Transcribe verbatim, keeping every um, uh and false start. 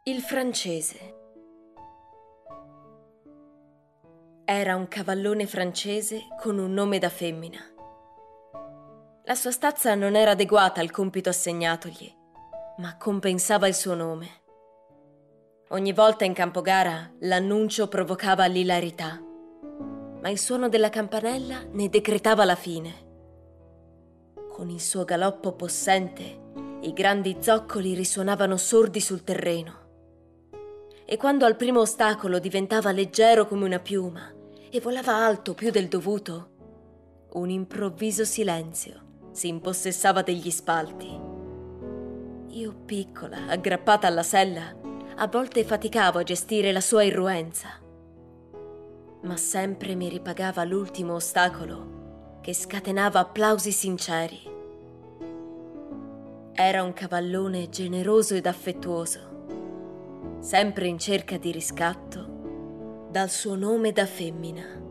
Il francese. Era un cavallone francese con un nome da femmina. La sua stazza non era adeguata al compito assegnatogli, ma compensava il suo nome. Ogni volta in campogara l'annuncio provocava l'ilarità, ma il suono della campanella ne decretava la fine. Con il suo galoppo possente, i grandi zoccoli risuonavano sordi sul terreno. E quando al primo ostacolo diventava leggero come una piuma e volava alto più del dovuto, un improvviso silenzio si impossessava degli spalti. Io, piccola, aggrappata alla sella, a volte faticavo a gestire la sua irruenza, ma sempre mi ripagava l'ultimo ostacolo che scatenava applausi sinceri. Era un cavallone generoso ed affettuoso, sempre in cerca di riscatto dal suo nome da femmina.